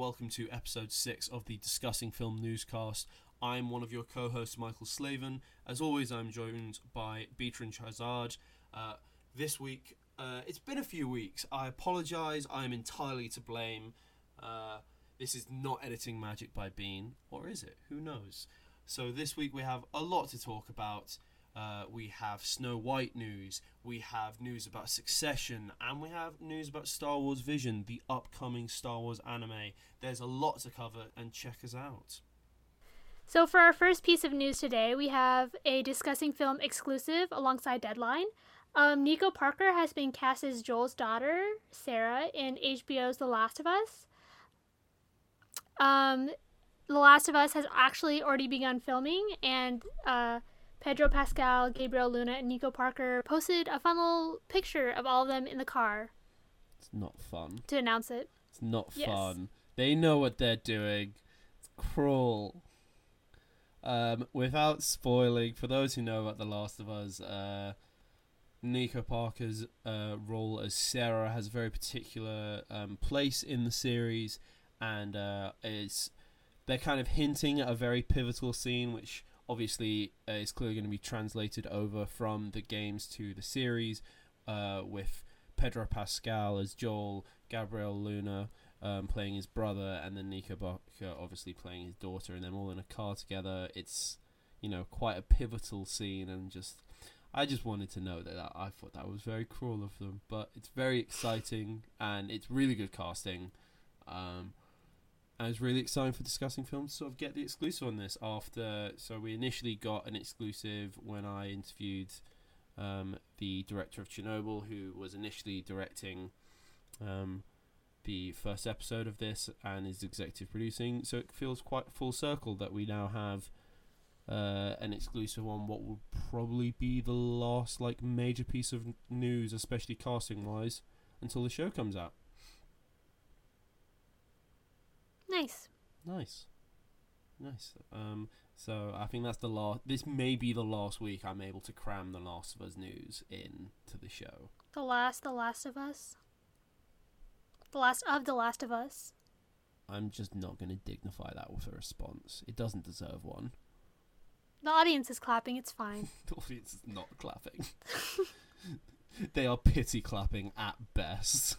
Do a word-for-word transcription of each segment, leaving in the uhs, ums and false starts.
welcome to episode six of the Discussing Film Newscast. I'm one of your co-hosts, Michael Slavin. As always, I'm joined by Beatrin Chazard. Uh, this week, uh, it's been a few weeks. I apologise, I'm entirely to blame. Uh, this is not editing magic by Bean, or is it? Who knows? So this week we have a lot to talk about. Uh, we have Snow White news, we have news about Succession, and we have news about Star Wars Vision, the upcoming Star Wars anime. There's a lot to cover, and check us out. So for our first piece of news today, we have a Discussing Film exclusive alongside Deadline. Um, Nico Parker has been cast as Joel's daughter, Sarah, in H B O's The Last of Us. Um, The Last of Us has actually already begun filming, and uh, Pedro Pascal, Gabriel Luna, and Nico Parker posted a fun little picture of all of them in the car. It's not fun. To announce it. It's not yes. fun. They know what they're doing. It's cruel. Um, without spoiling, for those who know about The Last of Us, uh, Nico Parker's uh, role as Sarah has a very particular um, place in the series, and uh, is they're kind of hinting at a very pivotal scene, which obviously uh, is clearly going to be translated over from the games to the series, uh, with Pedro Pascal as Joel, Gabriel Luna um, playing his brother, and then Nico Parker obviously playing his daughter, and them all in a car together. It's, you know, quite a pivotal scene, and just I just wanted to know that, that I thought that was very cruel of them, but it's very exciting, and it's really good casting. Um, I was really excited for Discussing Films to sort of get the exclusive on this after. So we initially got an exclusive when I interviewed um, the director of Chernobyl, who was initially directing um, the first episode of this and is executive producing. So it feels quite full circle that we now have uh, an exclusive on what will probably be the last like major piece of news, especially casting wise, until the show comes out. Nice. Nice. Nice. Um, so I think that's the last. This may be the last week I'm able to cram The Last of Us news into the show. The last, The Last of Us. The last of The Last of Us. I'm just not going to dignify that with a response. It doesn't deserve one. The audience is clapping. It's fine. The audience is not clapping. They are pity clapping at best.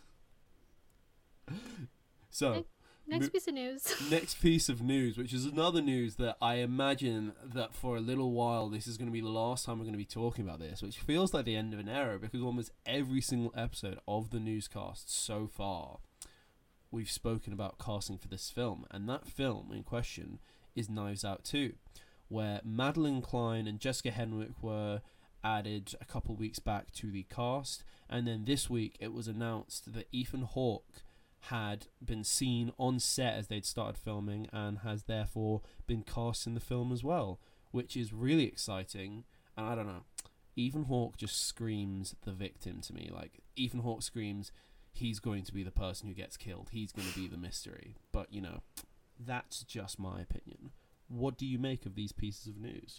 So. Next piece of news. Next piece of news, which is another news that I imagine that for a little while this is going to be the last time we're going to be talking about this, which feels like the end of an era, because almost every single episode of the newscast so far we've spoken about casting for this film, and that film in question is Knives Out two, where Madeline Klein and Jessica Henwick were added a couple weeks back to the cast, and then this week it was announced that Ethan Hawke had been seen on set as they'd started filming and has therefore been cast in the film as well, which is really exciting. And I don't know, Ethan Hawke just screams the victim to me. Like, Ethan Hawke screams he's going to be the person who gets killed, he's going to be the mystery. But, you know, that's just my opinion. What do you make of these pieces of news?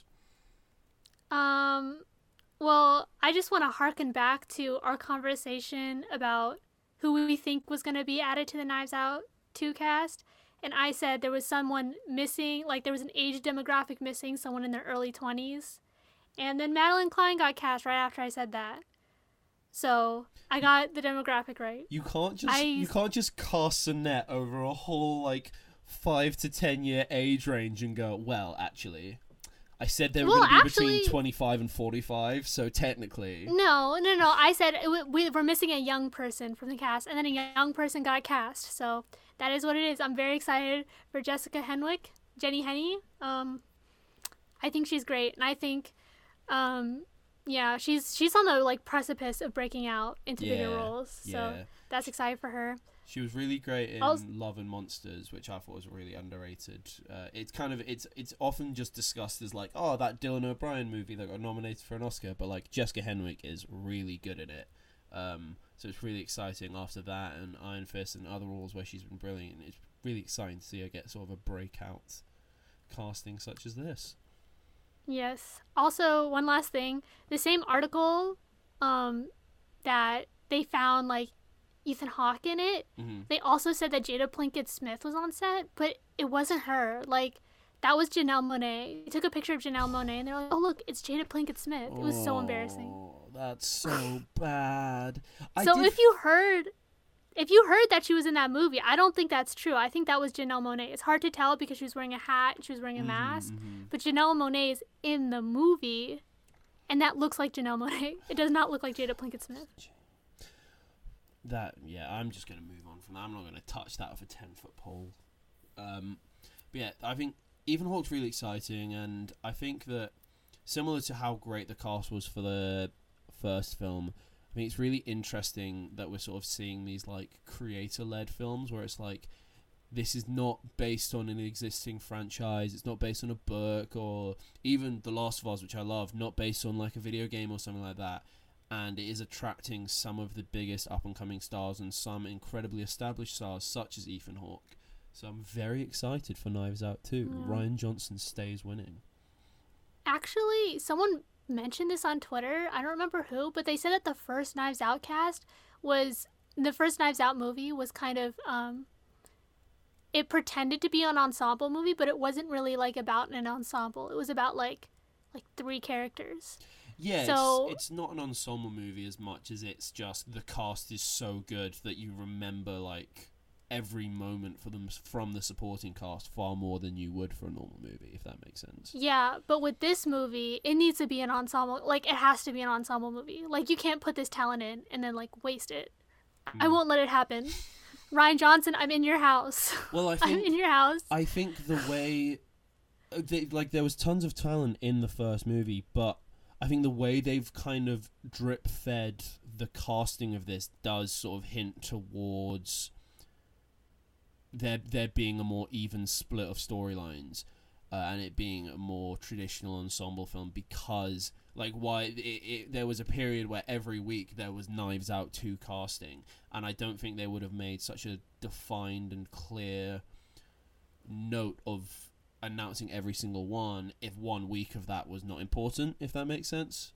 Um, well, I just want to harken back to our conversation about who we think was going to be added to the Knives Out two cast. And I said there was someone missing, like there was an age demographic missing, someone in their early twenties. And then Madeline Klein got cast right after I said that. So I got the demographic right. You can't just I, you can't just cast a net over a whole like five to ten year age range and go, well, actually, I said they were well, going to be actually, between twenty-five and forty-five, so technically... No, no, no. I said it, we, we're missing a young person from the cast, and then a young person got cast. So that is what it is. I'm very excited for Jessica Henwick, Jenny Henney. Um, I think she's great, and I think, um, yeah, she's she's on the like precipice of breaking out into yeah, bigger roles. So yeah. that's exciting for her. She was really great in was... Love and Monsters, which I thought was really underrated. Uh, it's kind of it's it's often just discussed as like, oh, that Dylan O'Brien movie that got nominated for an Oscar, but like Jessica Henwick is really good at it. Um, so it's really exciting after that and Iron Fist and other roles where she's been brilliant. It's really exciting to see her get sort of a breakout casting such as this. Yes. Also, one last thing, the same article, um, that they found like Ethan Hawke in it. Mm-hmm. They also said that Jada Pinkett Smith was on set, but it wasn't her. Like, that was Janelle Monáe. They took a picture of Janelle Monáe, and they're like, oh, look, it's Jada Pinkett Smith. It was so embarrassing. Oh, that's so bad. I so did... if you heard... If you heard that she was in that movie, I don't think that's true. I think that was Janelle Monáe. It's hard to tell because she was wearing a hat and she was wearing a mask. Mm-hmm. But Janelle Monáe is in the movie, and that looks like Janelle Monáe. It does not look like Jada Pinkett Smith. That, yeah, I'm just going to move on from that. I'm not going to touch that with a ten-foot pole. Um, but yeah, I think Ethan Hawke's really exciting, and I think that similar to how great the cast was for the first film, I think it's really interesting that we're sort of seeing these like creator-led films where it's like this is not based on an existing franchise, it's not based on a book, or even The Last of Us, which I love, not based on like a video game or something like that, and it is attracting some of the biggest up-and-coming stars and some incredibly established stars such as Ethan Hawke. So I'm very excited for Knives Out two. Yeah. Rian Johnson stays winning. Actually, someone mentioned this on Twitter. I don't remember who, but they said that the first Knives Out cast was the first Knives Out movie was kind of um it pretended to be an ensemble movie, but it wasn't really like about an ensemble. It was about like like three characters. Yeah, so, it's, it's not an ensemble movie as much as it's just the cast is so good that you remember like every moment for them from the supporting cast far more than you would for a normal movie, if that makes sense. Yeah, but with this movie, it needs to be an ensemble. Like, it has to be an ensemble movie. Like, you can't put this talent in and then, like, waste it. Mm. I won't let it happen. Rian Johnson, I'm in your house. Well, I think... I'm in your house. I think the way... They, like, there was tons of talent in the first movie, but I think the way they've kind of drip-fed the casting of this does sort of hint towards... there there being a more even split of storylines, uh, and it being a more traditional ensemble film, because like why it, it, there was a period where every week there was Knives Out two casting, and I don't think they would have made such a defined and clear note of announcing every single one if one week of that was not important, if that makes sense.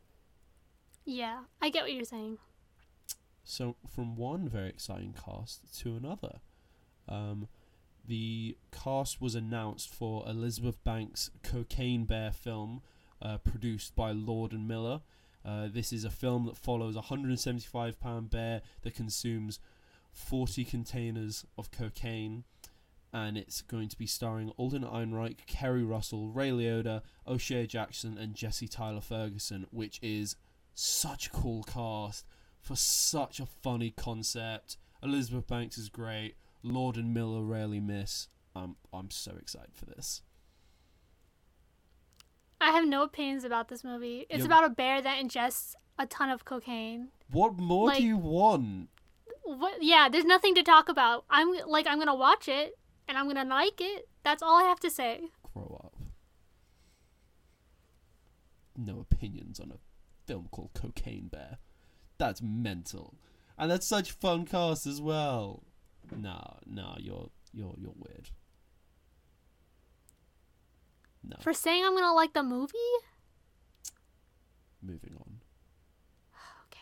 Yeah, I get what you're saying. So from one very exciting cast to another. Um, the cast was announced for Elizabeth Banks' Cocaine Bear film, uh, produced by Lord and Miller. Uh, this is a film that follows a one hundred seventy-five pound bear that consumes forty containers of cocaine, and it's going to be starring Alden Ehrenreich, Kerry Russell, Ray Liotta, O'Shea Jackson, and Jesse Tyler Ferguson, which is such a cool cast for such a funny concept. Elizabeth Banks is great. Lord and Miller rarely miss. Um, I'm so excited for this. I have no opinions about this movie. It's You're... about a bear that ingests a ton of cocaine. What more like, do you want? What? Yeah, there's nothing to talk about. I'm like, I'm gonna watch it and I'm gonna like it. That's all I have to say. Grow up. No opinions on a film called Cocaine Bear. That's mental, and that's such fun cast as well. Nah, nah, you're you're you're weird. No. For saying I'm gonna like the movie? Moving on. Okay.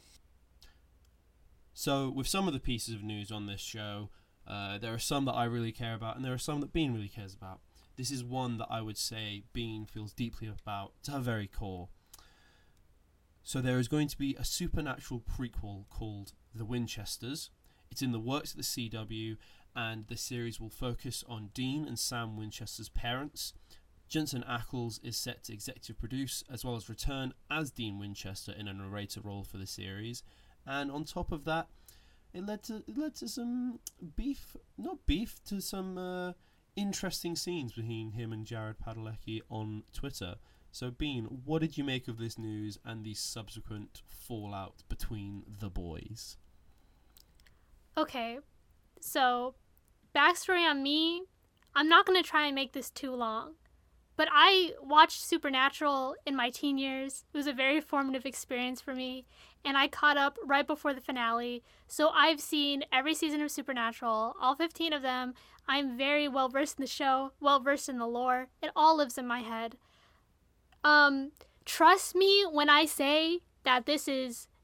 So, with some of the pieces of news on this show, uh, there are some that I really care about, and there are some that Bean really cares about. This is one that I would say Bean feels deeply about to her very core. So there is going to be a supernatural prequel called The Winchesters. It's in the works at the C W, and the series will focus on Dean and Sam Winchester's parents. Jensen Ackles is set to executive produce, as well as return as Dean Winchester in a narrator role for the series. And on top of that, it led to it led to some beef, not beef, to some uh, interesting scenes between him and Jared Padalecki on Twitter. So, Bean, what did you make of this news and the subsequent fallout between the boys? Okay, so backstory on me, I'm not going to try and make this too long, but I watched Supernatural in my teen years. It was a very formative experience for me, and I caught up right before the finale, so I've seen every season of Supernatural, all fifteen of them. I'm very well versed in the show, well versed in the lore. It all lives in my head. Um, trust me when I say that this is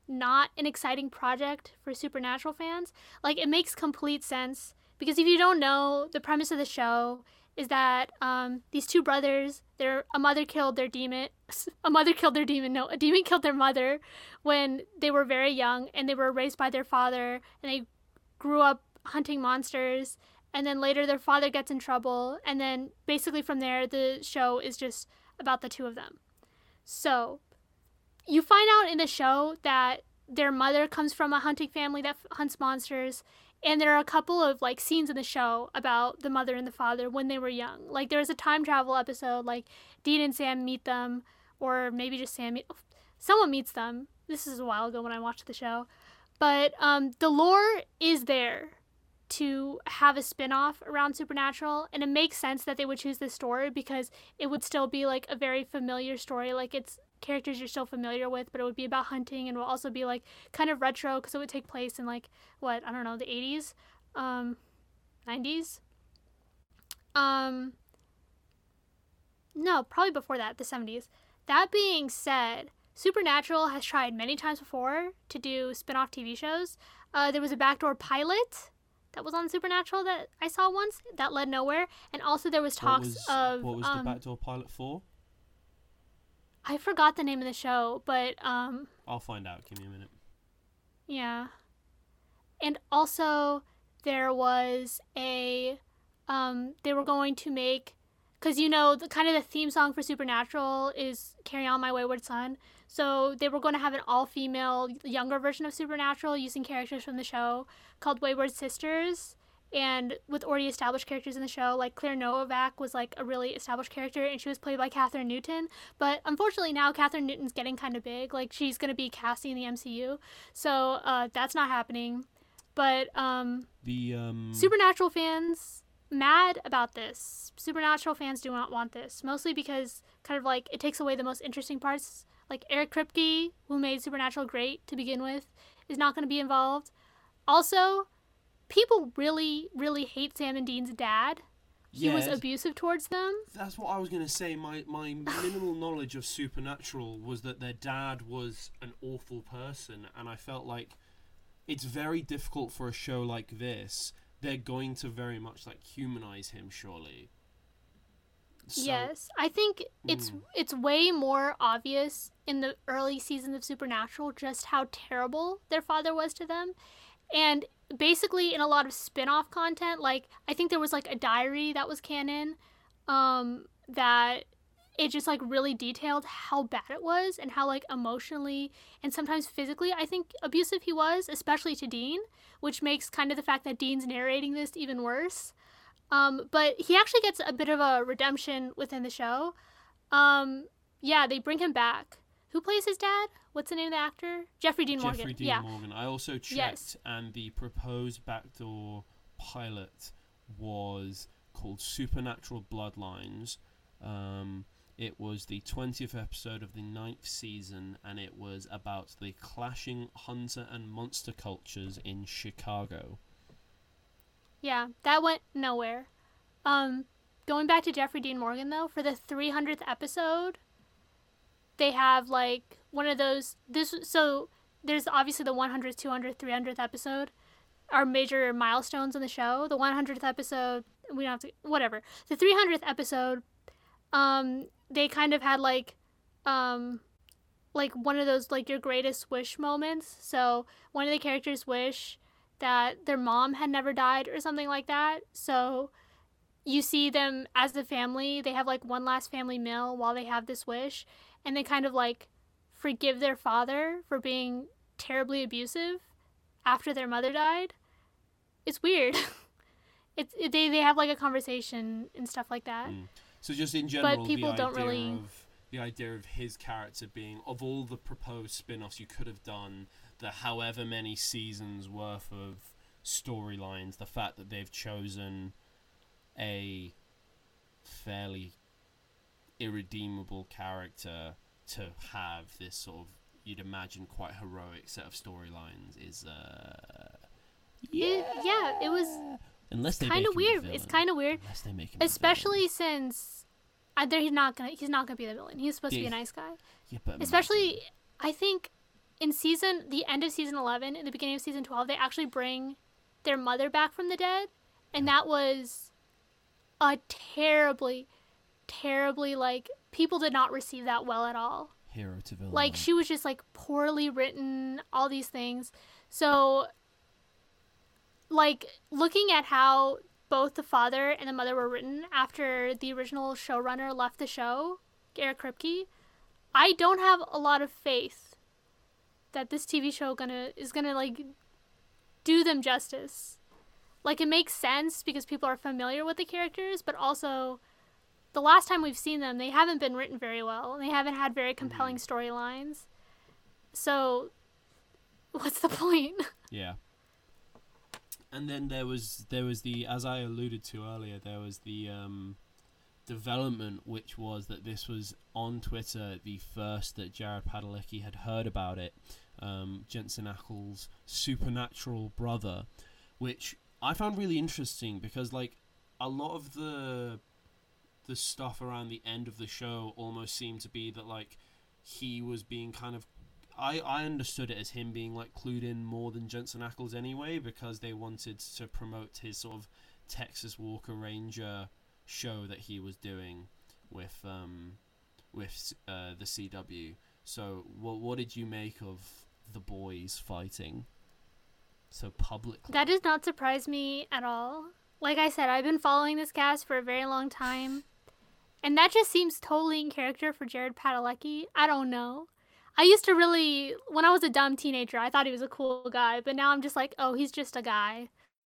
not an exciting project for Supernatural fans. Like, it makes complete sense because if you don't know, the premise of the show is that um, these two brothers, their a mother killed their demon, a mother killed their demon, no, a demon killed their mother when they were very young, and they were raised by their father, and they grew up hunting monsters, and then later their father gets in trouble, and then basically from there, the show is just about the two of them. So, you find out in the show that their mother comes from a hunting family that f- hunts monsters, and there are a couple of like scenes in the show about the mother and the father when they were young. Like there's a time travel episode, like Dean and Sam meet them, or maybe just Sam. Meet- Someone meets them. This is a while ago when I watched the show, but um, the lore is there to have a spin-off around Supernatural, and it makes sense that they would choose this story because it would still be like a very familiar story. Like it's characters you're still familiar with, but it would be about hunting, and will also be like kind of retro because it would take place in like what I don't know the eighties, um, nineties, um, no, probably before that, the seventies. That being said, Supernatural has tried many times before to do spin-off T V shows. Uh, there was a backdoor pilot that was on Supernatural that I saw once that led nowhere, and also there was talks what was, of what was um, the backdoor pilot for? I forgot the name of the show, but um I'll find out. Give me a minute. yeah. And also there was a um they were going to make, because you know the kind of the theme song for Supernatural is Carry On My Wayward Son, so they were going to have an all-female younger version of Supernatural using characters from the show called Wayward Sisters, and with already established characters in the show. Like Claire Novak was like a really established character, and she was played by Catherine Newton. But unfortunately now Catherine Newton's getting kind of big. Like she's going to be casting in the M C U, so uh, that's not happening. But um, the um... Supernatural fans mad about this. Supernatural fans do not want this, mostly because kind of like it takes away the most interesting parts. Like Eric Kripke, who made Supernatural great to begin with, is not going to be involved. Also, people really, really hate Sam and Dean's dad. He yes. was abusive towards them. That's what I was going to say. My, my minimal knowledge of Supernatural was that their dad was an awful person, and I felt like it's very difficult for a show like this. They're going to very much like humanize him, surely. So, yes, I think it's mm. it's way more obvious in the early seasons of Supernatural just how terrible their father was to them. And basically in a lot of spin-off content, like I think there was like a diary that was canon um, that it just like really detailed how bad it was and how like emotionally and sometimes physically I think abusive he was, especially to Dean, which makes kind of the fact that Dean's narrating this even worse. Um, but he actually gets a bit of a redemption within the show. Um, yeah, they bring him back. Who plays his dad? What's the name of the actor? Jeffrey Dean Morgan. Jeffrey Dean yeah. Morgan. I also checked, yes. and the proposed backdoor pilot was called Supernatural Bloodlines. Um, it was the twentieth episode of the ninth season, and it was about the clashing hunter and monster cultures in Chicago. Yeah, that went nowhere. Um, going back to Jeffrey Dean Morgan, though, for the three hundredth episode, they have, like, one of those... This So, there's obviously the one hundredth, two hundredth, three hundredth episode are major milestones in the show. The one hundredth episode, we don't have to... Whatever. The three hundredth episode, um, they kind of had, like, um... like, one of those, like, your greatest wish moments. So, one of the characters wish that their mom had never died or something like that. So you see them as a family. They have like one last family meal while they have this wish, and they kind of like forgive their father for being terribly abusive after their mother died. It's weird. it's it, they they have like a conversation and stuff like that. Mm. So just in general, but people the don't idea really of the idea of his character being, of all the proposed spin-offs you could have done, the however many seasons worth of storylines, the fact that they've chosen a fairly irredeemable character to have this sort of, you'd imagine, quite heroic set of storylines is uh yeah it, yeah it was unless they kind of weird. It's kind of weird, unless they make him especially since uh, he's not gonna he's not gonna be the villain. He's supposed yeah. to be a nice guy. Yeah, but especially, I think in season, the end of season eleven, in the beginning of season twelve, they actually bring their mother back from the dead. And that was a terribly, terribly, like, people did not receive that well at all. Hero to villain. Like, she was just, like, poorly written, all these things. So, like, looking at how both the father and the mother were written after the original showrunner left the show, Eric Kripke, I don't have a lot of faith that this T V show gonna is gonna, like, do them justice. Like, it makes sense because people are familiar with the characters, but also the last time we've seen them, they haven't been written very well. They haven't had very compelling mm-hmm. storylines. So, what's the point? Yeah. And then there was there was the, as I alluded to earlier, there was the um, development, which was that this was on Twitter the first that Jared Padalecki had heard about it. Um, Jensen Ackles' supernatural brother, which I found really interesting because, like, a lot of the the stuff around the end of the show almost seemed to be that, like, he was being kind of, I, I understood it as him being, like, clued in more than Jensen Ackles anyway, because they wanted to promote his sort of Texas Walker Ranger show that he was doing with um with uh, the C W. So what what did you make of the boys fighting so publicly? That does not surprise me at all. Like I said, I've been following this cast for a very long time, and that just seems totally in character for Jared Padalecki. I don't know. I used to really, when I was a dumb teenager, I thought he was a cool guy, but now I'm just like, oh, he's just a guy.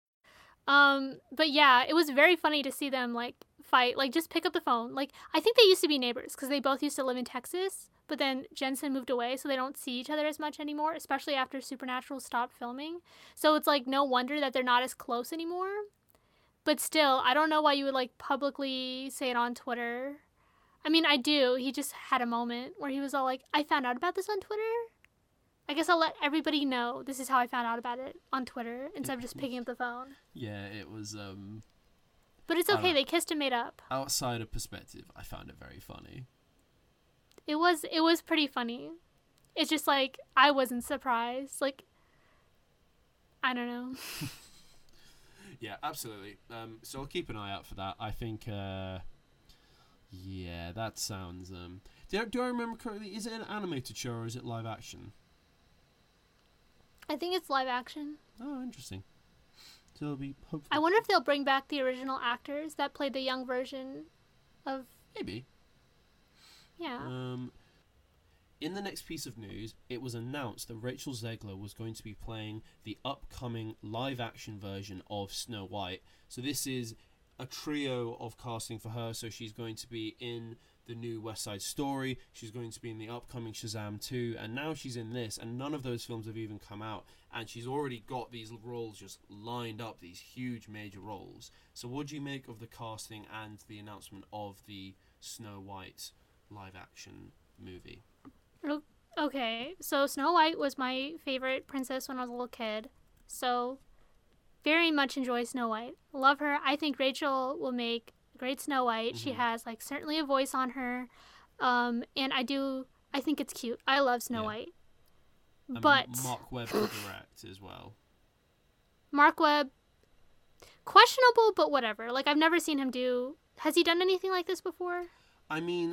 Um, but yeah, it was very funny to see them, like, fight, like, just pick up the phone. Like, I think they used to be neighbors, because they both used to live in Texas, but then Jensen moved away, so they don't see each other as much anymore, especially after Supernatural stopped filming. So it's, like, no wonder that they're not as close anymore. But still, I don't know why you would, like, publicly say it on Twitter. I mean, I do. He just had a moment where he was all like, I found out about this on Twitter. I guess I'll let everybody know this is how I found out about it on Twitter instead of just picking up the phone. Yeah, it was, um... But it's okay, they kissed and made up. Outside of perspective, I found it very funny. It was, it was pretty funny. It's just, like, I wasn't surprised. Like, I don't know. Yeah, absolutely. Um, so I'll keep an eye out for that. I think, uh... yeah, that sounds, um... Do, do I remember correctly, is it an animated show or is it live action? I think it's live action. Oh, interesting. So it'll be hopefully. I wonder if they'll bring back the original actors that played the young version of. Maybe. Yeah. Um, in the next piece of news, it was announced that Rachel Zegler was going to be playing the upcoming live-action version of Snow White. So this is a trio of casting for her. So she's going to be in the new West Side Story, she's going to be in the upcoming Shazam two, and now she's in this, and none of those films have even come out, and she's already got these roles just lined up, these huge major roles. So what do you make of the casting and the announcement of the Snow White live action movie? Okay, so Snow White was my favorite princess when I was a little kid, so very much enjoy Snow White. Love her. I think Rachel will make great Snow White. Mm-hmm. She has, like, certainly a voice on her, um, and I do, I think it's cute. I love Snow yeah. White. And but Mark Webb will direct as well. Mark Webb, questionable, but whatever. Like, I've never seen him do, has he done anything like this before? I mean,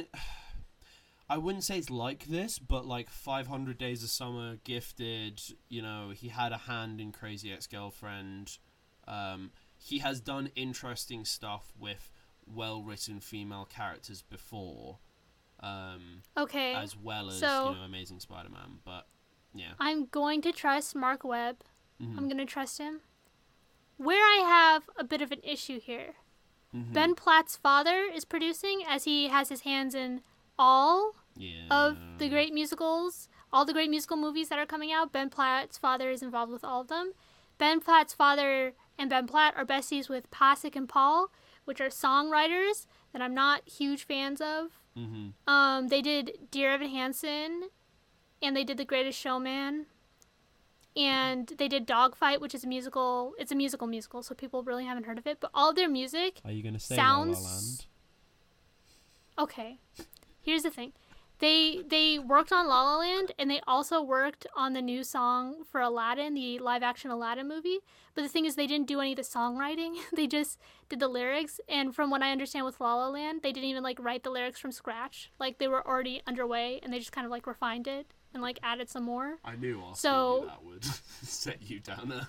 I wouldn't say it's like this, but, like, five hundred Days of Summer, Gifted, you know, he had a hand in Crazy Ex-Girlfriend. Um, he has done interesting stuff with well-written female characters before, um, okay, as well as so, you know, Amazing Spider-Man. But yeah, I'm going to trust Mark Webb. Mm-hmm. I'm going to trust him. Where I have a bit of an issue here, mm-hmm. Ben Platt's father is producing, as he has his hands in all yeah. of the great musicals, all the great musical movies that are coming out. Ben Platt's father is involved with all of them. Ben Platt's father and Ben Platt are besties with Pasek and Paul, which are songwriters that I'm not huge fans of. Mm-hmm. Um, they did Dear Evan Hansen, and they did The Greatest Showman, and they did Dogfight, which is a musical. It's a musical musical, so people really haven't heard of it. But all their music Are you gonna say sounds... La La Land? Okay. Here's the thing. They they worked on La La Land, and they also worked on the new song for Aladdin, the live action Aladdin movie. But the thing is, they didn't do any of the songwriting. They just did the lyrics. And from what I understand with La La Land, they didn't even like write the lyrics from scratch. Like they were already underway, and they just kind of like refined it and like added some more. I knew asking So- you that would set you down there.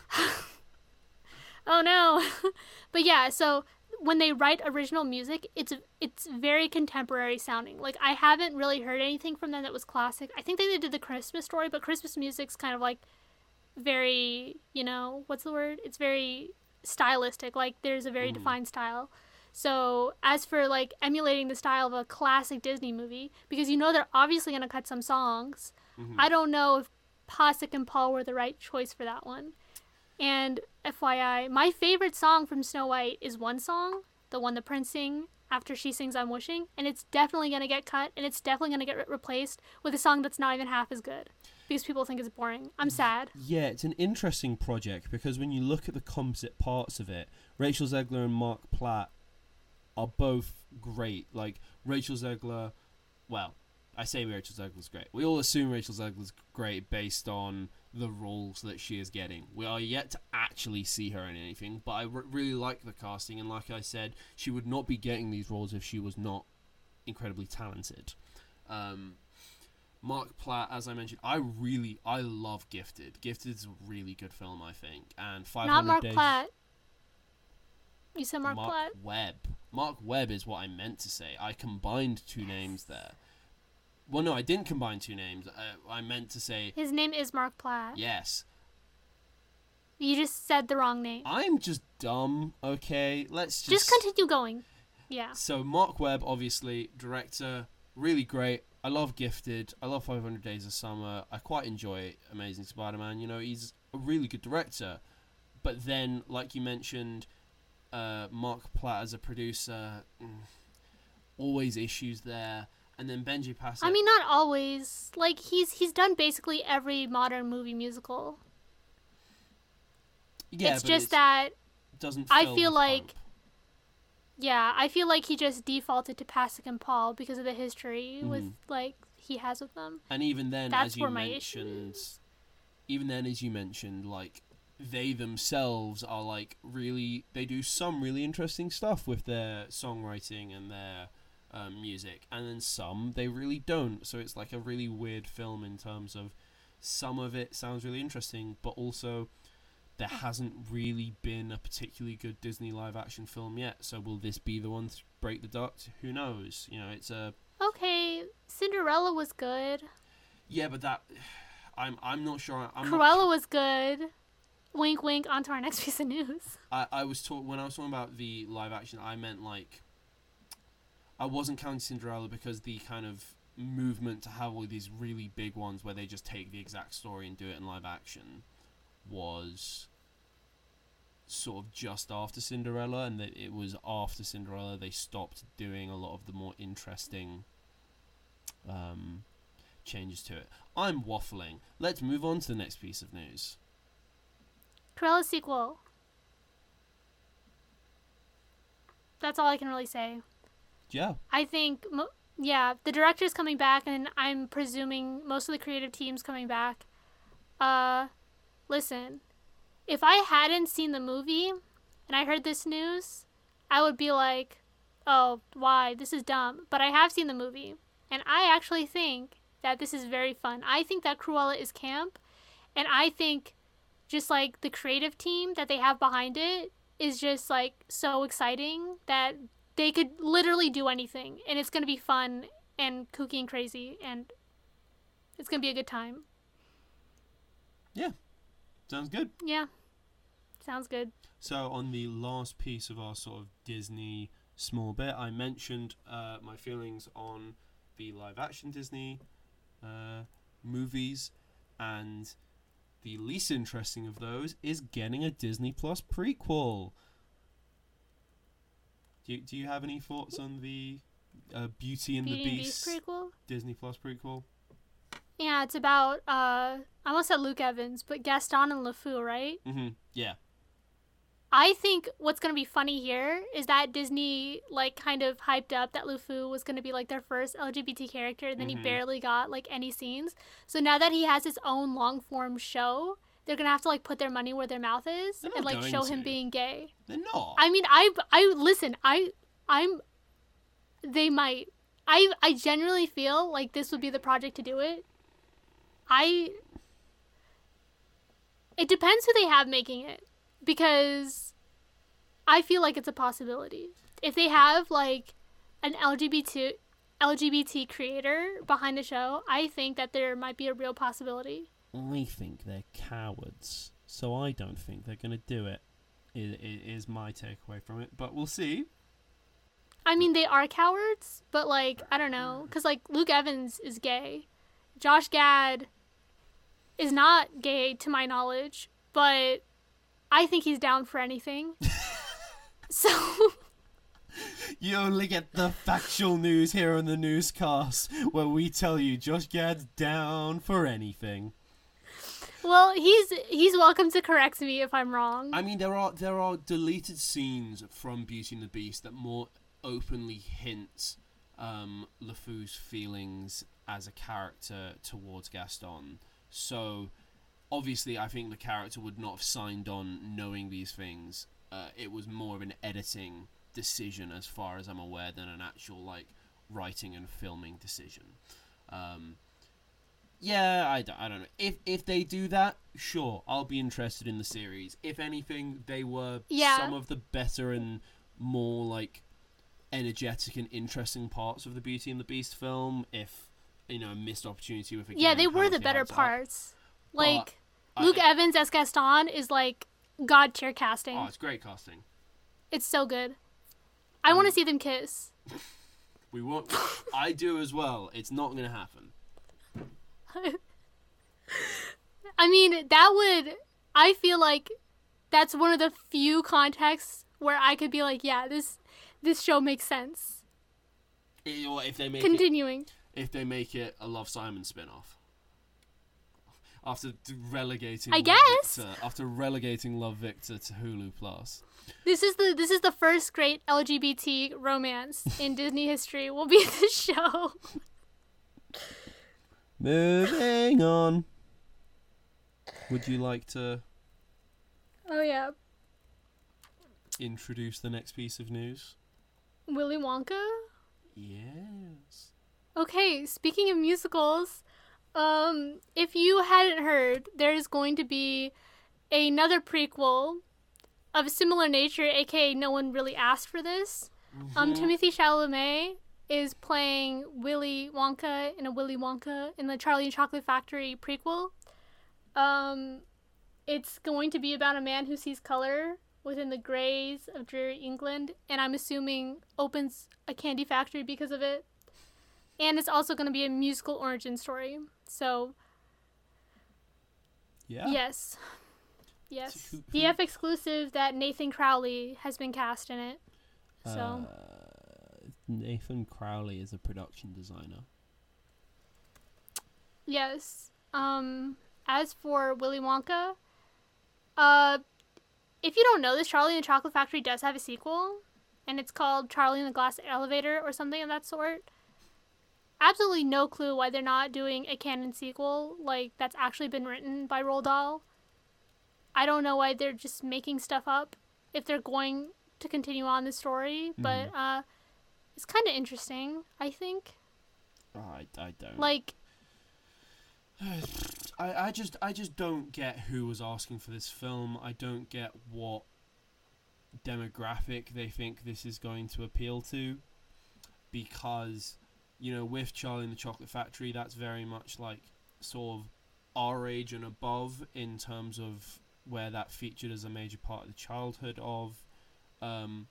Oh no. But yeah, so when they write original music, it's it's very contemporary sounding. Like I haven't really heard anything from them that was classic. I think they did the Christmas Story, but Christmas music's kind of like very, you know, what's the word? It's very stylistic. Like there's a very Mm. defined style. So as for like emulating the style of a classic Disney movie, because you know they're obviously going to cut some songs, Mhm. I don't know if Pasek and Paul were the right choice for that one. And F Y I, my favorite song from Snow White is one song, the one the prince sing after she sings I'm Wishing, and it's definitely going to get cut, and it's definitely going to get re- replaced with a song that's not even half as good because people think it's boring. I'm sad. Yeah, it's an interesting project because when you look at the composite parts of it, Rachel Zegler and Mark Platt are both great. Like, Rachel Zegler, well, I say Rachel Zegler's great. We all assume Rachel Zegler's great based on the roles that she is getting. We are yet to actually see her in anything, but I r- really like the casting, and like I said, she would not be getting these roles if she was not incredibly talented. Um, Mark Platt, as I mentioned, I really, I love Gifted. Gifted is a really good film, I think, and five hundred Not Mark Days... Platt. You said Mark, Mark Platt? Webb. Mark Webb is what I meant to say. I combined two names there. Well, no, I didn't combine two names. Uh, I meant to say His name is Mark Platt. yes. You just said the wrong name. I'm just dumb, okay? Let's just... Just continue going. Yeah. So, Mark Webb, obviously, director, really great. I love Gifted. I love five hundred Days of Summer. I quite enjoy Amazing Spider-Man. You know, he's a really good director. But then, like you mentioned, uh, Mark Platt as a producer, mm, always issues there. And then Benji Pasek. I mean, not always. Like he's he's done basically every modern movie musical. yeah, it's but just it's, that doesn't I fill feel the like- hope. yeah, I feel like he just defaulted to Pasek and Paul because of the history with Mhm. like he has with them. And even then, That's as you where my issue mentioned, is. even then, as you mentioned, like they themselves are like really, they do some really interesting stuff with their songwriting and their um, music, and then some they really don't. So it's like a really weird film in terms of some of it sounds really interesting, but also there hasn't really been a particularly good Disney live action film yet. So will this be the one to break the duck? Who knows? You know, it's a Okay, Cinderella was good. yeah, but that I'm I'm not sure. I'm Cruella not, was good. Wink, wink. On to our next piece of news. I I was talk when I was talking about the live action. I meant like I wasn't counting Cinderella because the kind of movement to have all these really big ones where they just take the exact story and do it in live action was sort of just after Cinderella, and that it was after Cinderella they stopped doing a lot of the more interesting um, changes to it. I'm waffling. Let's move on to the next piece of news. Cruella sequel. That's all I can really say. Yeah. I think, mo- yeah, the director's coming back, and I'm presuming most of the creative team's coming back. Uh, listen, if I hadn't seen the movie and I heard this news, I would be like, oh, why? This is dumb. But I have seen the movie, and I actually think that this is very fun. I think that Cruella is camp, and I think just like the creative team that they have behind it is just like so exciting that they could literally do anything, and it's going to be fun and kooky and crazy, and it's going to be a good time. Yeah. Sounds good. Yeah. Sounds good. So on the last piece of our sort of Disney small bit, I mentioned uh, my feelings on the live action Disney uh, movies, and the least interesting of those is getting a Disney Plus prequel. Do you, do you have any thoughts on the uh, Beauty and Beauty the and Beast, Beast prequel? Disney Plus prequel? Yeah, it's about, uh, I almost said Luke Evans, but Gaston and LeFou, right? Mm-hmm. Yeah. I think what's gonna be funny here is that Disney like kind of hyped up that LeFou was gonna be like their first L G B T character, and then Mhm. he barely got like any scenes. So now that he has his own long form show, they're gonna have to like put their money where their mouth is They're not and like going show him to. being gay. They're not. I mean, I I listen. I I'm. They might. I I genuinely feel like this would be the project to do it. I. It depends who they have making it, because I feel like it's a possibility. If they have like an L G B T L G B T creator behind the show, I think that there might be a real possibility. I think they're cowards, so I don't think they're going to do it. Is, is my takeaway from it, but we'll see. I mean, they are cowards, but like I don't know, because like Luke Evans is gay, Josh Gad is not gay to my knowledge, but I think he's down for anything. So You only get the factual news here on the newscast, where we tell you Josh Gad's down for anything. well, he's he's welcome to correct me if I'm wrong. I mean, there are there are deleted scenes from Beauty and the Beast that more openly hint um, LeFou's feelings as a character towards Gaston. So, obviously, I think the character would not have signed on knowing these things. Uh, it was more of an editing decision, as far as I'm aware, than an actual like writing and filming decision. Um, yeah, I don't, I don't know. If if they do that, sure, I'll be interested in the series. If anything, they were Yeah. some of the better and more like energetic and interesting parts of the Beauty and the Beast film. If you know, a missed opportunity with again, yeah, they how were it the better adds up. parts. Like I- Luke Evans as Gaston is like god tier casting. Oh, it's great casting. It's so good. I want to see them kiss. We won't. I do as well. It's not going to happen. I mean, that would. I feel like that's one of the few contexts where I could be like, yeah, this this show makes sense. I- or if they make it, Continuing. if they make it a Love Simon spin-off. After d- relegating, I Love guess. Victor, after relegating Love Victor to Hulu Plus. This is the this is the first great L G B T romance in Disney history. Will be the show. Moving on. Would you like to Oh yeah, introduce the next piece of news? Willy Wonka. Yes. Okay, speaking of musicals, um, if you hadn't heard, there is going to be another prequel of a similar nature, aka no one really asked for this. Um, Mhm. Timothy Chalamet is playing Willy Wonka in a Willy Wonka in the Charlie and Chocolate Factory prequel. Um, it's going to be about a man who sees color within the greys of dreary England, and I'm assuming opens a candy factory because of it. And it's also going to be a musical origin story. So, Yeah. yes. Yes. Who- who- D F exclusive that Nathan Crowley has been cast in it. So, Uh, Nathan Crowley is a production designer. yes. Um, as for Willy Wonka, uh, if you don't know this, Charlie and the Chocolate Factory does have a sequel, and it's called Charlie and the Glass Elevator or something of that sort. Absolutely no clue why they're not doing a canon sequel, like, that's actually been written by Roald Dahl. I don't know why they're just making stuff up if they're going to continue on the story, but, uh, it's kind of interesting, I think. I, I don't. Like, I, I just I just don't get who was asking for this film. I don't get what demographic they think this is going to appeal to, because, you know, with Charlie and the Chocolate Factory, that's very much like sort of our age and above in terms of where that featured as a major part of the childhood of, um,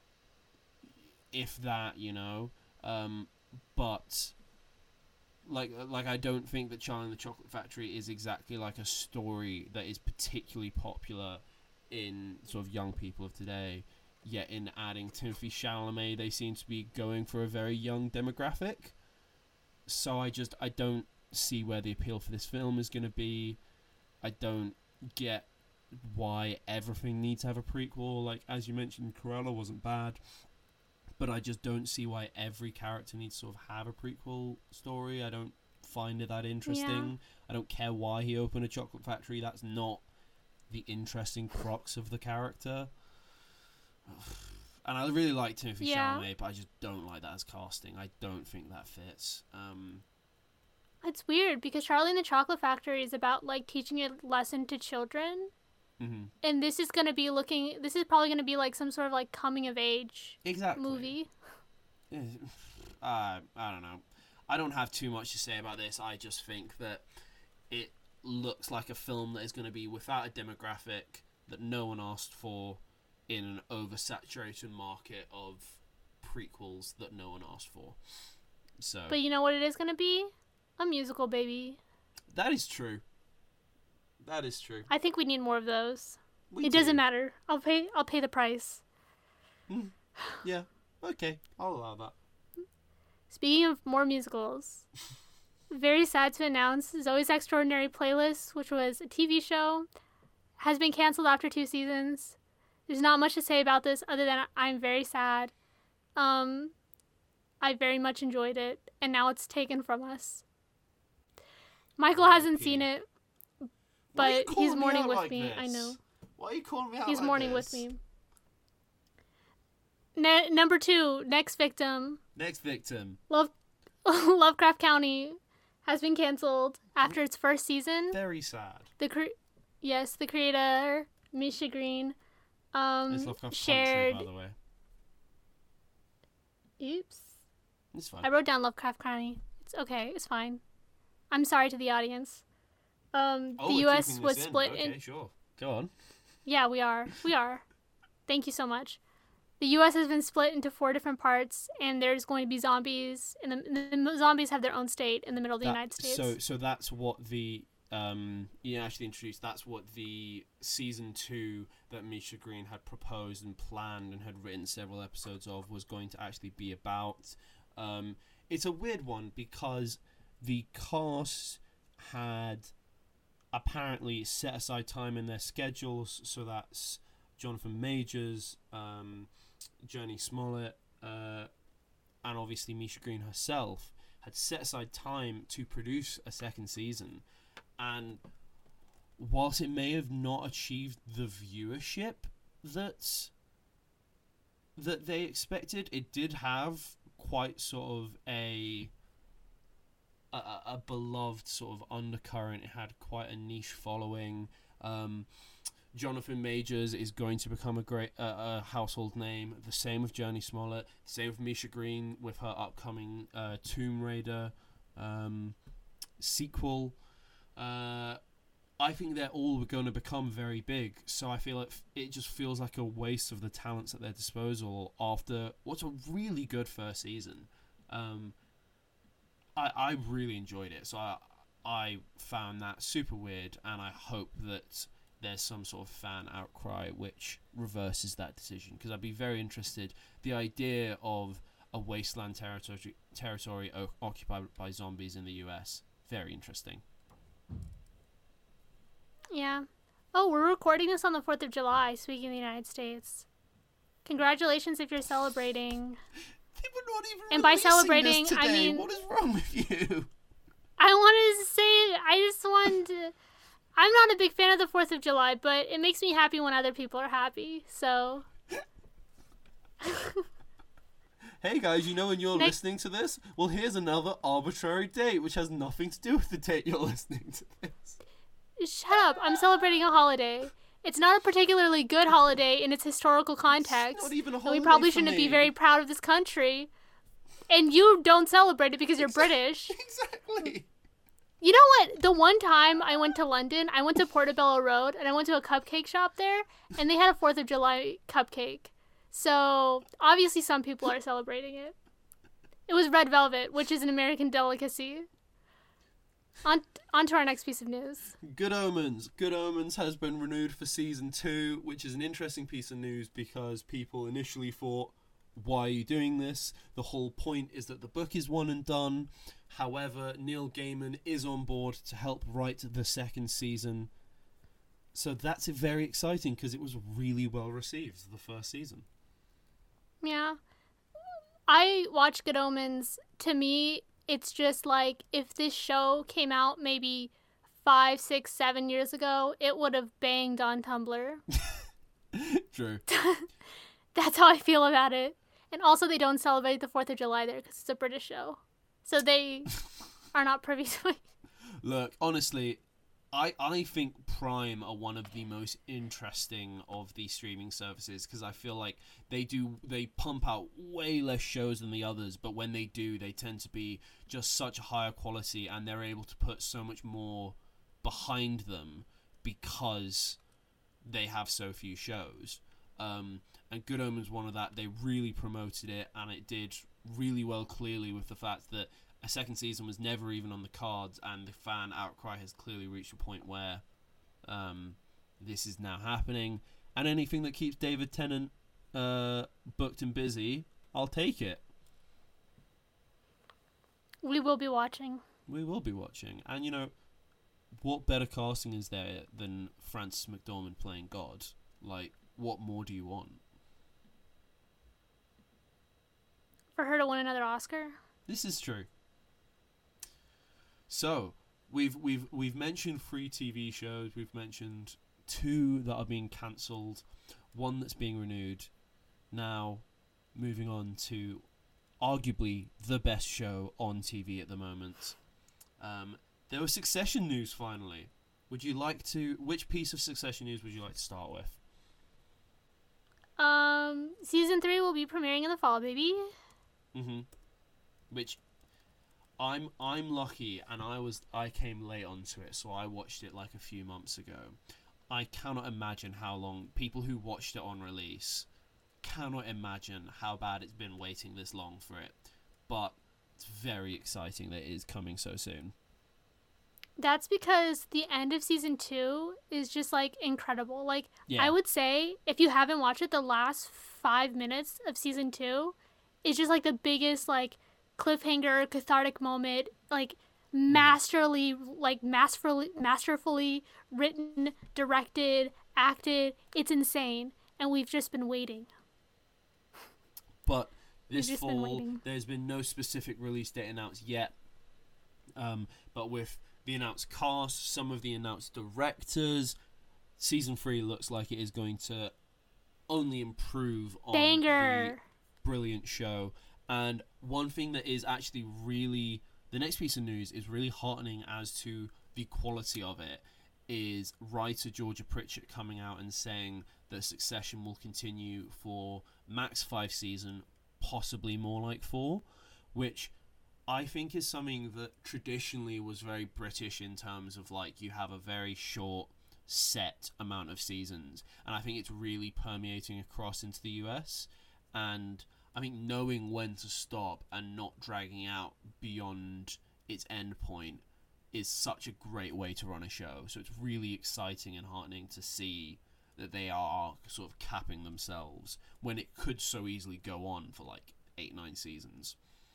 if that, you know, um, but like like I don't think that Charlie and the Chocolate Factory is exactly like a story that is particularly popular in sort of young people of today. Yet in adding Timothy Chalamet, they seem to be going for a very young demographic. So I just I don't see where the appeal for this film is going to be. I don't get why everything needs to have a prequel. Like, as you mentioned, Cruella wasn't bad, but I just don't see why every character needs to sort of have a prequel story. I don't find it that interesting. Yeah. I don't care why he opened a chocolate factory. That's not the interesting crux of the character. And I really like Timothée yeah. Chalamet, but I just don't like that as casting. I don't think that fits. Um, it's weird because Charlie and the Chocolate Factory is about like teaching a lesson to children. Mm-hmm. And this is going to be looking, this is probably going to be like some sort of like coming of age exactly. movie. Uh, I don't know. I don't have too much to say about this. I just think that it looks like a film that is going to be without a demographic that no one asked for in an oversaturated market of prequels that no one asked for. So, but you know what it is going to be? A musical, baby. That is true. That is true. I think we need more of those. We it do. doesn't matter. I'll pay. I'll pay the price. Mm. Yeah. Okay. I'll allow that. Speaking of more musicals, very sad to announce Zoe's Extraordinary Playlist, which was a T V show, has been canceled after two seasons. There's not much to say about this other than I'm very sad. Um, I very much enjoyed it, and now it's taken from us. Michael oh, hasn't Pete. seen it, but he's mourning me with like me. This? I know. Why are you calling me out He's like mourning this? with me. Ne- number two, Next Victim. Next Victim. Love Lovecraft Country has been canceled after its first season. Very sad. The cre- yes, the creator Misha Green um it's Lovecraft shared. Country, by the way. Oops. It's fine. I wrote down Lovecraft Country. It's okay. It's fine. I'm sorry to the audience. Um, oh, the we're U S keeping was this in. split okay, in. Sure. Go on. Yeah, we are. We are. Thank you so much. The U S has been split into four different parts, and there's going to be zombies, and the, the zombies have their own state in the middle of the That, United States. So, so that's what the um you actually introduced. That's what the season two that Misha Green had proposed and planned and had written several episodes of was going to actually be about. Um, it's a weird one because the cast had apparently set aside time in their schedules, so that's Jonathan Majors, um, Journey Smollett, uh, and obviously Misha Green herself had set aside time to produce a second season. And whilst it may have not achieved the viewership that that they expected, it did have quite sort of a a, a beloved sort of undercurrent. It had quite a niche following. Um, Jonathan Majors is going to become a great uh, a household name. The same with Journey Smollett. The same with Misha Green with her upcoming uh, Tomb Raider um, sequel. Uh, I think they're all going to become very big. So I feel like it just feels like a waste of the talents at their disposal after what's a really good first season. Um, I I really enjoyed it. So I I found that super weird, and I hope that there's some sort of fan outcry which reverses that decision, because I'd be very interested. The idea of a wasteland territory territory o- occupied by zombies in the U S, very interesting. Yeah. Oh, we're recording this on the fourth of July, speaking of the United States. Congratulations if you're celebrating. They were not even and by releasing celebrating, this today. I mean... What is wrong with you? I wanted to say, I just wanted to... I'm not a big fan of the fourth of July, but it makes me happy when other people are happy, so... Hey guys, you know when you're Next... listening to this? Well, here's another arbitrary date, which has nothing to do with the date you're listening to this. Shut up, I'm celebrating a holiday. It's not a particularly good holiday in its historical context. It's not even a and holiday we probably for shouldn't me. be very proud of this country. And you don't celebrate it because you're British. Exactly. You know what? The one time I went to London, I went to Portobello Road, and I went to a cupcake shop there, and they had a fourth of July cupcake. So, obviously some people are celebrating it. It was red velvet, which is an American delicacy. On, on to our next piece of news. Good Omens. Good Omens has been renewed for season two, which is an interesting piece of news because people initially thought, why are you doing this? The whole point is that the book is one and done. However, Neil Gaiman is on board to help write the second season. so that's very exciting because it was really well received the first season. Yeah. I watch Good Omens. To me, it's just like if this show came out maybe five, six, seven years ago, it would have banged on Tumblr. True. That's how I feel about it. And also, they don't celebrate the fourth of July there because it's a British show. So they are not privy to it. Look, honestly, I, I think Prime are one of the most interesting of the streaming services because I feel like they do they pump out way less shows than the others, but when they do, they tend to be just such a higher quality and they're able to put so much more behind them because they have so few shows. Um, and Good Omens one of that. They really promoted it and it did really well, clearly, with the fact that a second season was never even on the cards, and the fan outcry has clearly reached a point where um, this is now happening. And anything that keeps David Tennant uh, booked and busy, I'll take it. We will be watching. We will be watching. And, you know, what better casting is there than Frances McDormand playing God? Like, what more do you want? For her to win another Oscar? This is true. So, we've we've we've mentioned three T V shows. We've mentioned two that are being cancelled, one that's being renewed. Now, moving on to arguably the best show on T V at the moment. Um, there was Succession news finally. Would you like to? Which piece of Succession news would you like to start with? Um, season three will be premiering in the fall, baby. Mhm. Which. I'm I'm lucky, and I was I came late onto it, so I watched it like a few months ago. I cannot imagine how long people who watched it on release cannot imagine how bad it's been waiting this long for it. But it's very exciting that it is coming so soon. That's because the end of season two is just like incredible. Like Yeah. I would say, if you haven't watched it, the last five minutes of season two is just like the biggest like cliffhanger, cathartic moment, like masterly, like masterfully, masterfully written, directed, acted. It's insane, and we've just been waiting. But this just been fall, waiting. there's been no specific release date announced yet. Um, but with the announced cast, some of the announced directors, season three looks like it is going to only improve on Banger. the brilliant show. And one thing that is actually really, the next piece of news is really heartening as to the quality of it, is writer Georgia Pritchett coming out and saying that Succession will continue for max five season, possibly more like four, which I think is something that traditionally was very British in terms of like you have a very short set amount of seasons, and I think it's really permeating across into the U S, and I think knowing when to stop and not dragging out beyond its end point is such a great way to run a show. So it's really exciting and heartening to see that they are sort of capping themselves when it could so easily go on for like eight, nine seasons.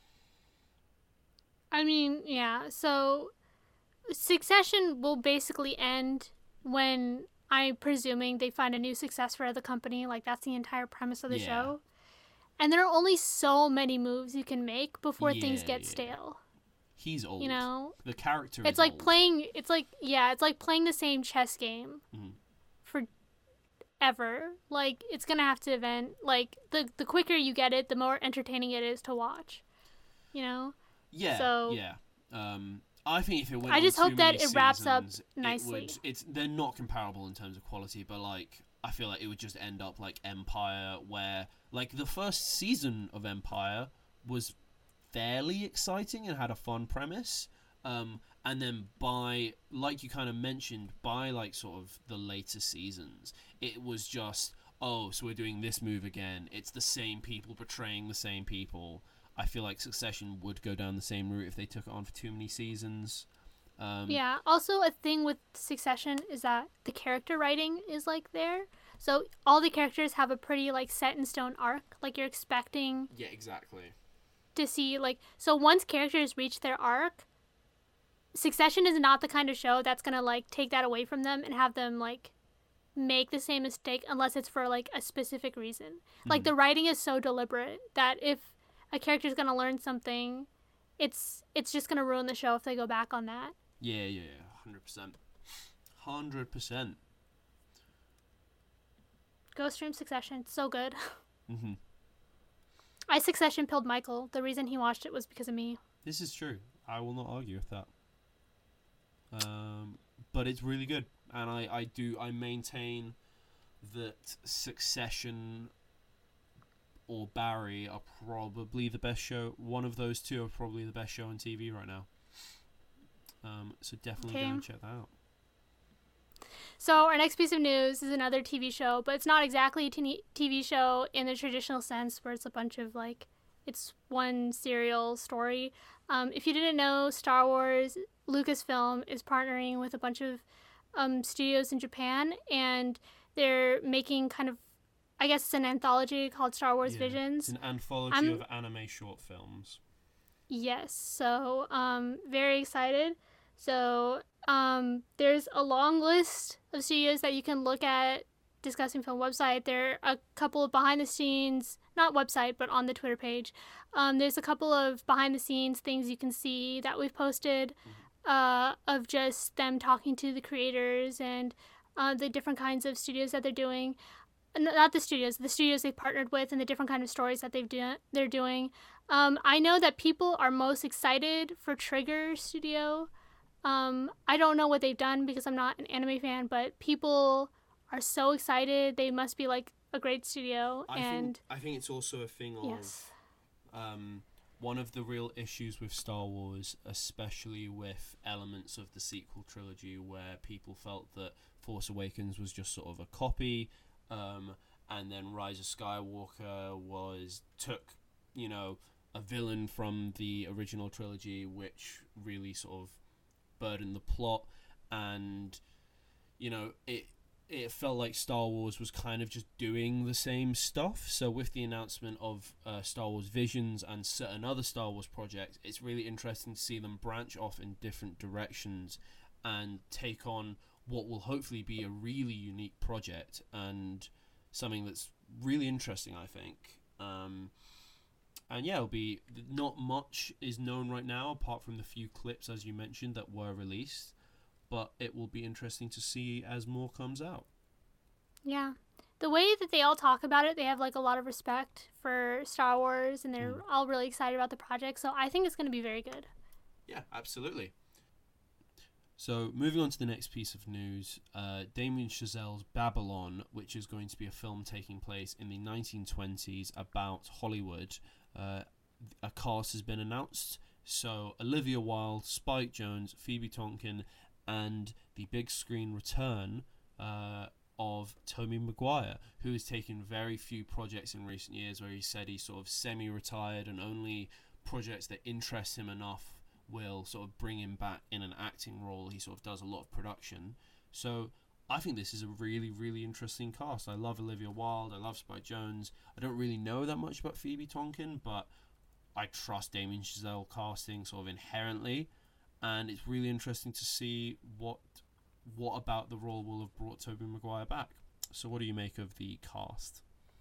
I mean, yeah. So Succession will basically end when, I'm presuming, they find a new successor of the company. Like, that's the entire premise of the Yeah. show. And there are only so many moves you can make before Yeah, things get yeah. stale. He's old. You know? The character It's is like old. playing, it's like, yeah, it's like playing the same chess game Mhm. for ever. Like, it's going to have to event, like, the, the quicker you get it, the more entertaining it is to watch. You know? Yeah, So- yeah. Um, I think if it went I on just too hope that many it wraps up seasons, nicely. It would, it's they're not comparable in terms of quality, but like I feel like it would just end up like Empire, where like the first season of Empire was fairly exciting and had a fun premise, um, and then by like you kind of mentioned, by like sort of the later seasons, it was just oh, so we're doing this move again. It's the same people portraying the same people. I feel like Succession would go down the same route if they took it on for too many seasons. Um, Yeah. Also, a thing with Succession is that the character writing is like there. So all the characters have a pretty like set in stone arc. Like you're expecting Yeah, exactly. to see like so once characters reach their arc, Succession is not the kind of show that's gonna like take that away from them and have them like make the same mistake unless it's for like a specific reason. Mm-hmm. Like the writing is so deliberate that if a character is going to learn something, it's it's just going to ruin the show if they go back on that. Yeah, yeah, yeah, one hundred percent. one hundred percent. Go stream Succession. So good. Mm-hmm. I Succession pilled Michael. The reason he watched it was because of me. This is true. I will not argue with that. Um, but it's really good. And I, I do, I maintain that Succession or Barry are probably the best show. One of those two are probably the best show on T V right now. Um, so definitely okay. go and check that out. So our next piece of news is another T V show, but it's not exactly a T V show in the traditional sense where it's a bunch of like, it's one serial story. Um, if you didn't know, Star Wars, Lucasfilm is partnering with a bunch of um, studios in Japan, and they're making kind of, I guess it's an anthology called Star Wars yeah, Visions. It's an anthology I'm, of anime short films. Yes, so um, very excited. So um, there's a long list of studios that you can look at. Discussing Film website. There are a couple of behind the scenes, not website, but on the Twitter page. Um, there's a couple of behind the scenes things you can see that we've posted uh, of just them talking to the creators and uh, the different kinds of studios that they're doing. Not the studios, the studios they've partnered with and the different kind of stories that they've do- they're doing. Um, I know that people are most excited for Trigger Studio. Um, I don't know what they've done because I'm not an anime fan, but people are so excited. They must be like a great studio. I and think, I think it's also a thing of yes. um, one of the real issues with Star Wars, especially with elements of the sequel trilogy, where people felt that Force Awakens was just sort of a copy, um, and then Rise of Skywalker was took, you know, a villain from the original trilogy, which really sort of burdened the plot, and you know it. It felt like Star Wars was kind of just doing the same stuff. So with the announcement of uh, Star Wars Visions and certain other Star Wars projects, it's really interesting to see them branch off in different directions and take on what will hopefully be a really unique project and something that's really interesting, I think. Um, and yeah, it'll be not much is known right now apart from the few clips, as you mentioned, that were released. But it will be interesting to see as more comes out. Yeah. The way that they all talk about it, they have like a lot of respect for Star Wars, and they're mm. all really excited about the project. So I think it's going to be very good. Yeah, absolutely. So moving on to the next piece of news, uh, Damien Chazelle's Babylon, which is going to be a film taking place in the nineteen twenties about Hollywood. Uh, a cast has been announced. So Olivia Wilde, Spike Jonze, Phoebe Tonkin, and the big screen return uh, of Tobey Maguire, who has taken very few projects in recent years where he said he's sort of semi-retired and only projects that interest him enough will sort of bring him back in an acting role. He sort of does a lot of production. So I think this is a really, really interesting cast. I love Olivia Wilde. I love Spike Jonze. I don't really know that much about Phoebe Tonkin, but I trust Damien Chazelle casting sort of inherently. And it's really interesting to see what what about the role will have brought Tobey Maguire back. So what do you make of the cast?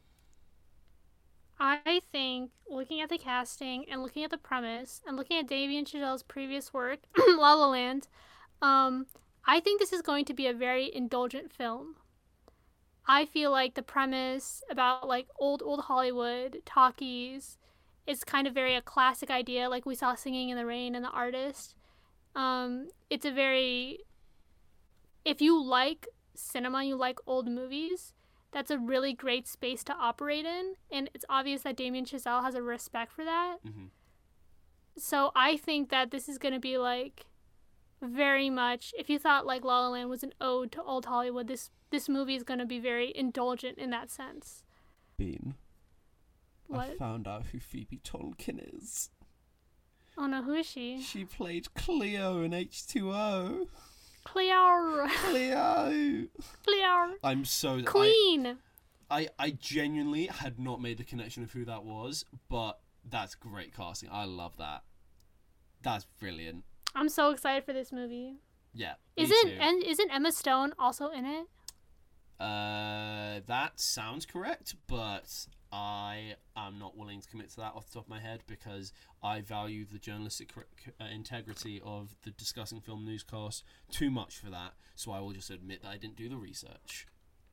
I think looking at the casting and looking at the premise and looking at Damien Chazelle's previous work, La La Land, um, I think this is going to be a very indulgent film. I feel like the premise about like old, old Hollywood talkies is kind of very a classic idea, like we saw Singing in the Rain and The Artist. Um, it's a very, if you like cinema, you like old movies, that's a really great space to operate in, and it's obvious that Damien Chazelle has a respect for that. Mm-hmm. So I think that this is going to be like very much, if you thought like La La Land was an ode to old Hollywood, this this movie is going to be very indulgent in that sense. Bean, what? I found out who Phoebe Tonkin is. Oh no, who is she? She played Cleo in H two O. Cleo. Cleo. Cleo. I'm so... Queen. I, I, I genuinely had not made the connection of who that was, but that's great casting. I love that. That's brilliant. I'm so excited for this movie. Yeah, Isn't and isn't Emma Stone also in it? Uh, that sounds correct, but I am not willing to commit to that off the top of my head because I value the journalistic uh, integrity of the Discussing Film newscast too much for that, so I will just admit that I didn't do the research.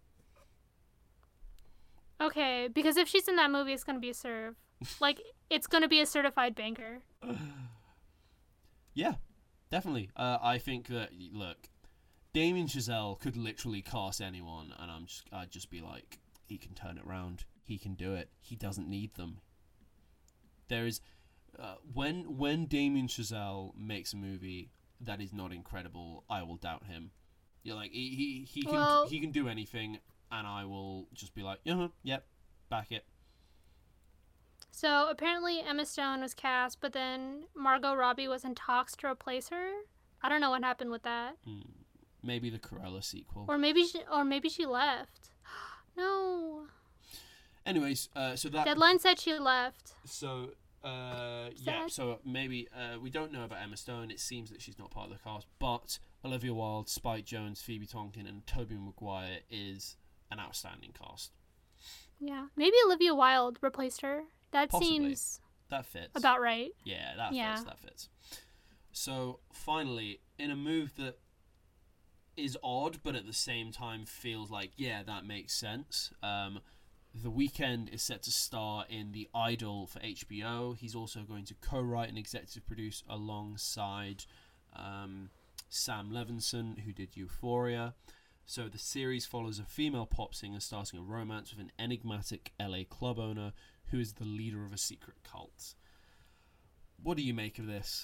Okay, because if she's in that movie, it's gonna be a serve. Like, it's gonna be a certified banker. Yeah, definitely. Uh, I think that, look, Damien Chazelle could literally cast anyone, and I'm just, I'd just be like, he can turn it around. He can do it. He doesn't need them. There is, uh, when when Damien Chazelle makes a movie that is not incredible, I will doubt him. You're like he he, he can Well- he can do anything, and I will just be like, uh-huh, yep, back it. So apparently Emma Stone was cast, but then Margot Robbie was in talks to replace her. I don't know what happened with that. Mm, maybe the Cruella sequel. Or maybe she, or maybe she left. No. Anyways, uh, so that Deadline said she left. So, uh, yeah, Sad. so maybe uh, we don't know about Emma Stone. It seems that she's not part of the cast, but Olivia Wilde, Spike Jonze, Phoebe Tonkin, and Tobey Maguire is an outstanding cast. Yeah. Maybe Olivia Wilde replaced her. That Possibly. seems That fits. about right. Yeah, that Yeah. fits. That fits. So, finally, in a move that is odd, but at the same time feels like, yeah, that makes sense. Um, The Weeknd is set to star in The Idol for H B O. He's also going to co-write and executive produce alongside um, Sam Levinson, who did Euphoria. So the series follows a female pop singer starting a romance with an enigmatic L A club owner who is the leader of a secret cult. What do you make of this?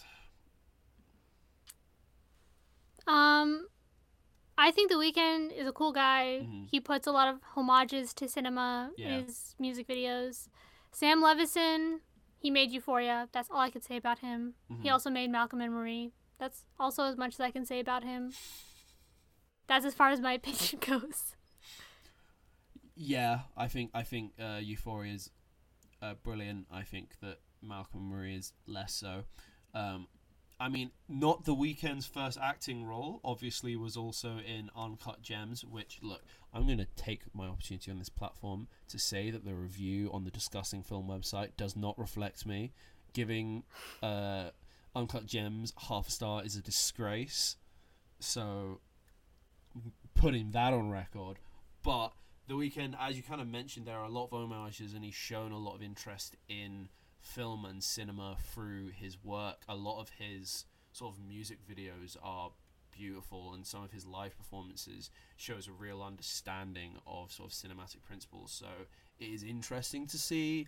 Um, I think The Weeknd is a cool guy. Mhm. He puts a lot of homages to cinema Yeah. in his music videos. Sam Levinson, he made Euphoria. That's all I could say about him. He Mhm. also made Malcolm and Marie. That's also as much as I can say about him. That's as far as my opinion goes. Yeah, I think I think uh, Euphoria is uh, brilliant. I think that Malcolm and Marie is less so. Um, I mean, not The Weeknd's first acting role. Obviously, was also in Uncut Gems. Which, look, I'm going to take my opportunity on this platform to say that the review on the Discussing Film website does not reflect me. Giving uh, Uncut Gems half a star is a disgrace. So, putting that on record, but The Weeknd, as you kind of mentioned, there are a lot of homages, and he's shown a lot of interest in film and cinema through his work. A lot of his sort of music videos are beautiful, and some of his live performances shows a real understanding of sort of cinematic principles. So it is interesting to see.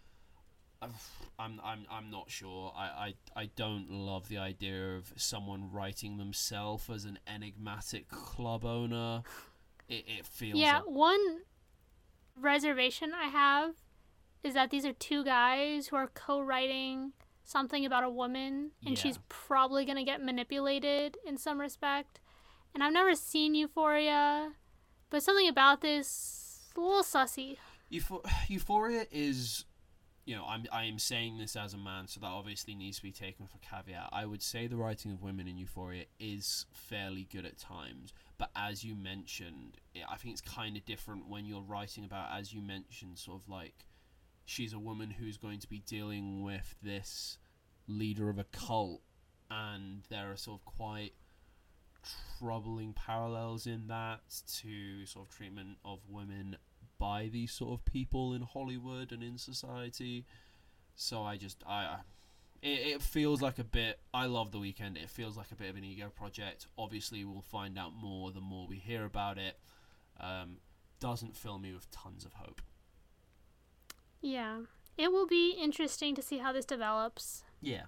I'm I'm I'm not sure. I, I, I don't love the idea of someone writing themselves as an enigmatic club owner. It it feels Yeah, like, one reservation I have is that these are two guys who are co-writing something about a woman, and Yeah. she's probably going to get manipulated in some respect. And I've never seen Euphoria, but something about this is a little sussy. Euphor- Euphoria is, you know, I'm I'm saying this as a man, so that obviously needs to be taken for caveat. I would say the writing of women in Euphoria is fairly good at times, but as you mentioned, it, I think it's kind of different when you're writing about, as you mentioned, sort of like she's a woman who's going to be dealing with this leader of a cult, and there are sort of quite troubling parallels in that to sort of treatment of women by these sort of people in Hollywood and in society. So I just I, I it, it feels like a bit. I love The Weeknd. It feels like a bit of an ego project. Obviously, we'll find out more the more we hear about it. Um, doesn't fill me with tons of hope. Yeah. It will be interesting to see how this develops. Yeah.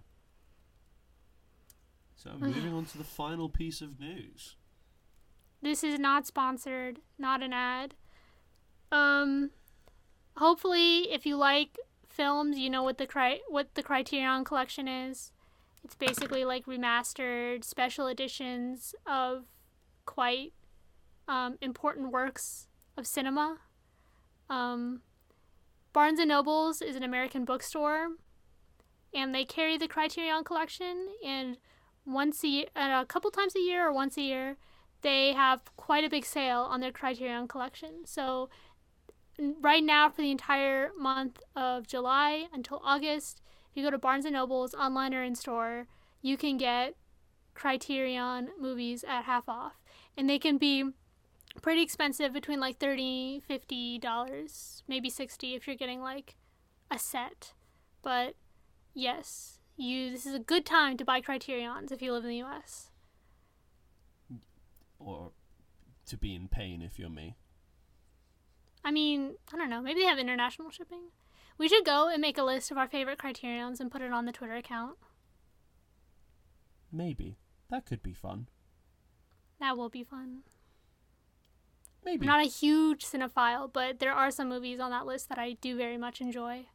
So moving on to the final piece of news. This is not sponsored, not an ad. Um, hopefully, if you like films, you know what the cri- what the Criterion Collection is. It's basically like remastered special editions of quite um, important works of cinema. Um, Barnes and Nobles is an American bookstore, and they carry the Criterion Collection. And once a year, uh, a couple times a year, or once a year, they have quite a big sale on their Criterion collection. So right now, for the entire month of July until August, if you go to Barnes and Noble's online or in store, you can get Criterion movies at half off. And they can be pretty expensive, between like thirty dollars, fifty dollars, maybe sixty dollars if you're getting like a set. But yes, you this is a good time to buy Criterions if you live in the U S. Or to be in pain if you're me. I mean, I don't know. Maybe they have international shipping. We should go and make a list of our favorite Criterions and put it on the Twitter account. Maybe. That could be fun. That will be fun. Maybe. I'm not a huge cinephile, but there are some movies on that list that I do very much enjoy.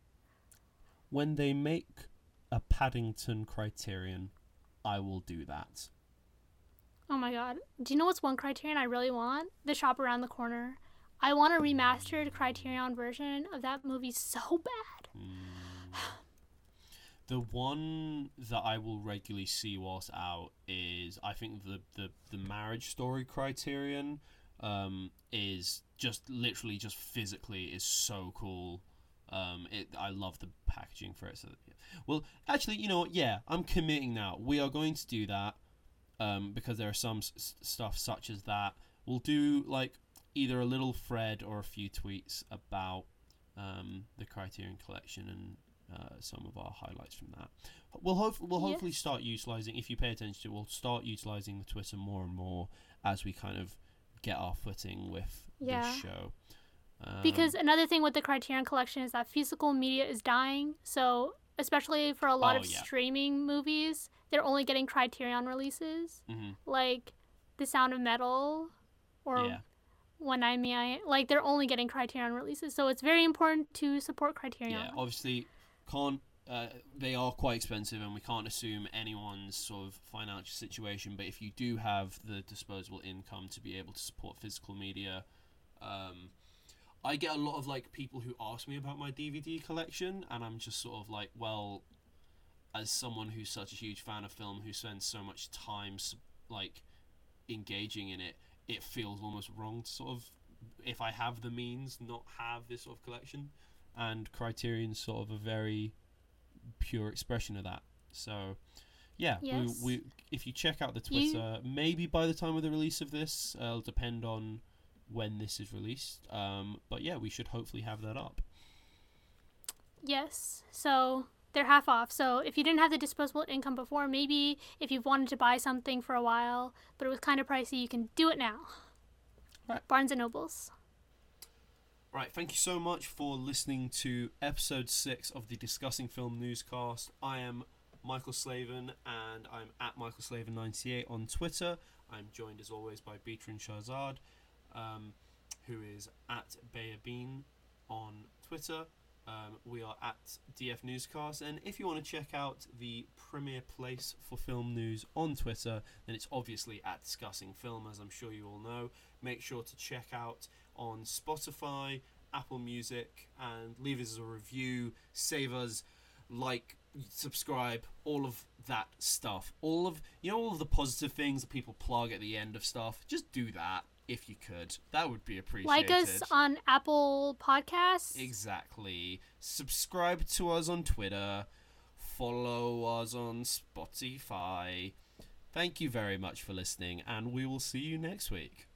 When they make a Paddington Criterion, I will do that. Oh my god. Do you know what's one Criterion I really want? The Shop Around the Corner. I want a remastered Criterion version of that movie so bad. Mm. The one that I will regularly see whilst out is, I think, the, the, the Marriage Story Criterion um, is just literally just physically is so cool. Um, it I love the packaging for it. So yeah. Well, actually, you know what? Yeah, I'm committing now. We are going to do that um, because there are some s- stuff such as that. We'll do like either a little thread or a few tweets about um, the Criterion Collection and uh, some of our highlights from that. We'll hope we'll Yes. hopefully start utilizing. If you pay attention to it, we'll start utilizing the Twitter more and more as we kind of get our footing with Yeah. this show. Um, Because another thing with the Criterion Collection is that physical media is dying. So, especially for a lot Oh, of yeah. streaming movies, they're only getting Criterion releases. mhm, Like The Sound of Metal or yeah. One Eye Me, like they're only getting Criterion releases. So it's very important to support Criterion. Yeah, obviously, can't uh, they are quite expensive, and we can't assume anyone's sort of financial situation. But if you do have the disposable income to be able to support physical media, um, I get a lot of like people who ask me about my D V D collection, and I'm just sort of like, well, as someone who's such a huge fan of film, who spends so much time like engaging in it, it feels almost wrong to sort of, if I have the means, not have this sort of collection. And Criterion's sort of a very pure expression of that. So, yeah, Yes. we, we if you check out the You- Twitter, maybe by the time of the release of this, uh, it'll depend on when this is released. Um, but yeah, we should hopefully have that up. Yes. So they're half off. So if you didn't have the disposable income before, maybe if you've wanted to buy something for a while, but it was kind of pricey, you can do it now. Right. Barnes and Nobles. Right, thank you so much for listening to episode six of the Discussing Film Newscast. I am Michael Slavin, and I'm at Michael Slavin ninety-eight on Twitter. I'm joined as always by Beatrin Shahzad, um, who is at Bayabeen on Twitter. Um, we are at D F Newscast, and if you want to check out the premier place for film news on Twitter, then it's obviously at Discussing Film, as I'm sure you all know. Make sure to check out on Spotify, Apple Music, and leave us a review, save us, like, subscribe, all of that stuff. All of, you know, all of the positive things that people plug at the end of stuff. Just do that if you could. That would be appreciated. Like us on Apple Podcasts. Exactly. Subscribe to us on Twitter. Follow us on Spotify. Thank you very much for listening, and we will see you next week.